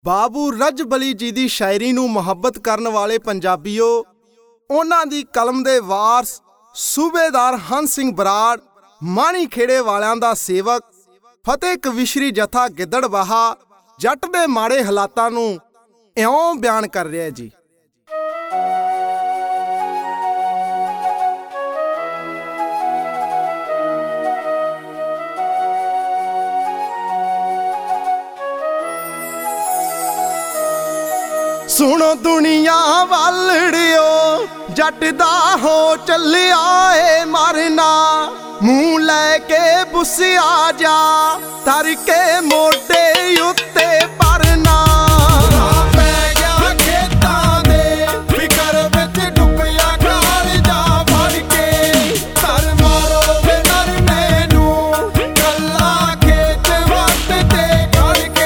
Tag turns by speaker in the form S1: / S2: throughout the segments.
S1: ਬਾਬੂ ਰਜਬਲੀ ਜੀ ਦੀ ਸ਼ਾਇਰੀ ਨੂੰ ਮੁਹੱਬਤ ਕਰਨ ਵਾਲੇ ਪੰਜਾਬੀਓ, ਉਹਨਾਂ ਦੀ ਕਲਮ ਦੇ ਵਾਰਸ ਸੂਬੇਦਾਰ ਹੰਸ ਸਿੰਘ ਬਰਾੜ, ਮਾਣੀ ਖੇੜੇ ਵਾਲਿਆਂ ਦਾ ਸੇਵਕ, ਫਤਿਹ ਕਵਿਸ਼ਰੀ ਜਥਾ ਗਿੱਦੜਬਾਹਾ ਜੱਟ ਦੇ ਮਾੜੇ ਹਾਲਾਤਾਂ ਨੂੰ ਇਉਂ ਬਿਆਨ ਕਰ ਰਿਹਾ ਜੀ। ਸੁਣੋ ਦੁਨੀਆ ਵਾਲੜਿਓ, ਜੱਟ ਦਾ ਹੋ ਚੱਲਿਆ ਏ ਮਰਨਾ, ਮੂੰਹ ਲੈ ਕੇ ਬੁੱਸਿਆ ਜਾ ਧਰ ਕੇ ਮੋਢੇ ਉੱਤੇ ਪਰਨਾ। ਪੈ ਗਿਆ ਖੇਤਾਂ ਦੇ ਫਿਕਰ ਵਿੱਚ ਡੁੱਬਿਆ ਖਾਲ ਜਾ ਫੜ ਕੇ, ਧਰ ਮਾਰੋ ਵੇ ਨਰਮੇ ਨੂੰ ਕੱਲਾ ਖੇਤ ਵੱਟ ਤੇ ਖੜ ਕੇ।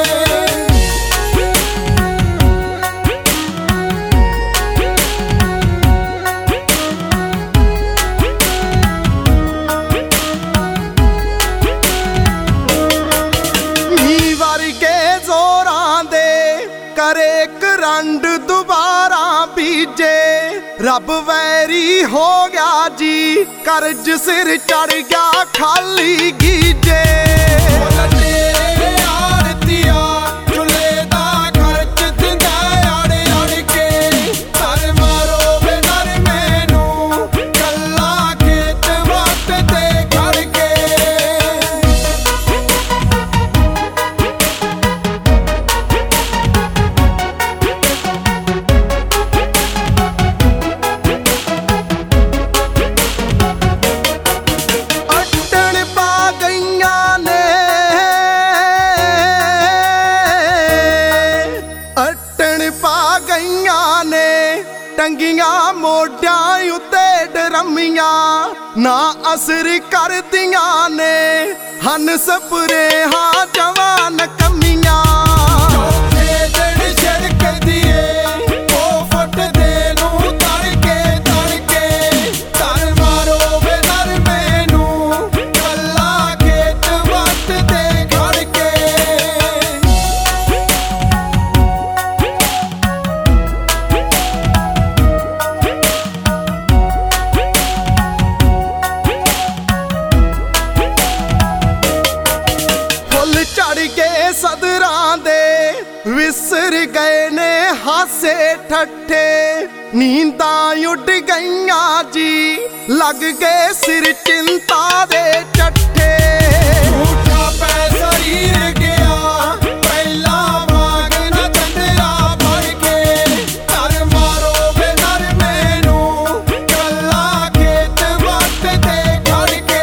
S1: ਕਰੇ ਕਰੰਡ ਦੁਬਾਰਾ ਬੀਜੇ, ਰੱਬ ਵੈਰੀ ਹੋ ਗਿਆ ਜੀ, ਕਰਜ਼ ਸਿਰ ਚੜ ਗਿਆ ਖਾਲੀ ਗੀਜੇ। ਟੰਗੀਆਂ ਮੋਢਿਆਂ ਉੱਤੇ ਡਰਮੀਆਂ, ਨਾ ਅਸਰ ਕਰਦੀਆਂ ਨੇ ਹਨ ਸਪਰੇਹਾਂ ਜਵਾਨ ਕਮੀਆਂ। ਚੌਥੇ ਦਿਨ ਛਿੜਕਦੀ ਏ ਉਹ ਫੁੱਟਦੇ ਨੂੰ ਤੜਕੇ ਤੜਕੇ, ਧਰ ਮਾਰੋ ਵੇ ਨਰਮੇ ਨੂੰ ਕੱਲਾ ਖੇਤ ਵੱਟ ਤੇ ਖੜ ਕੇ। ਝੜ ਕੇ ਸਦਰਾਂ ਦੇ ਵਿਸਰ ਗਏ ਨੇ ਹਾਸੇ ਠੱਠੇ, ਨੀਂਦਾਂ ਉੱਡ ਗਈਆਂ ਜੀ ਲੱਗ ਗਏ ਸਿਰ ਚਿੰਤਾ ਦੇ ਚੱਠੇ। ਝੂਠਾ ਪੈ ਸਰੀਰ ਗਿਆ ਪਹਿਲਾਂ ਵਾਂਗ ਨਾ ਚੰਦਰਾ ਫੜ ਕੇ, ਧਰ ਮਾਰੋ ਵੇ ਨਰਮੇ ਨੂੰ ਕੱਲਾ ਖੇਤ ਵੱਟ ਤੇ ਖੜ ਕੇ।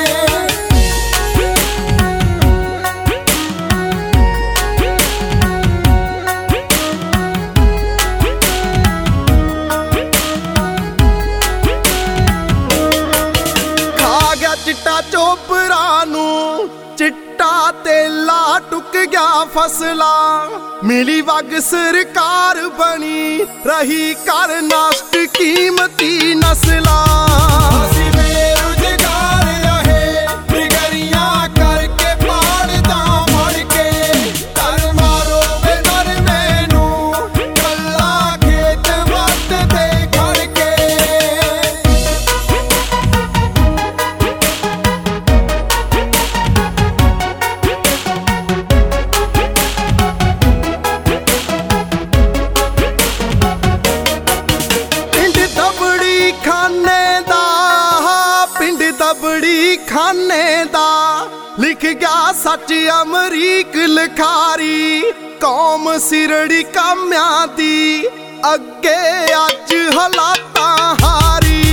S1: ਚਿੱਟਾ ਚੋਪਰਾ ਨੂੰ ਚਿੱਟਾ ਤੇਲਾ ਟੁੱਕ ਗਿਆ ਫਸਲਾਂ, ਮਿਲੀ ਵਗ ਸਰਕਾਰ ਬਣੀ ਰਹੀ ਕਰ ਨਸ਼ਟ ਕੀਮਤੀ ਨਸਲਾਂ। ਅਸੀਂ ਬੇਰੁਜ਼ਗਾਰ ਰਹੇ ਫਿਕਰੀਆਂ ਕਰਕੇ ਪਾੜਦਾ ਮੜ ਕੇ, ਧਰ ਮਾਰੋ ਵੇ ਨਰਮੇ ਨੂੰ ਕੱਲਾ ਖੇਤ ਵੱਟ ਤੇ ਖੜ ਕੇ। ਦਬੜੀ ਖਾਨੇ ਦਾ ਲਿਖ ਗਿਆ ਸੱਚ ਅਮਰੀਕ ਲਿਖਾਰੀ, ਕੌਮ ਸਿਰੜੀ ਕਾਮਿਆਂ ਦੀ ਅੱਗੇ ਅੱਜ ਹਾਲਾਤਾਂ ਹਾਰੀ।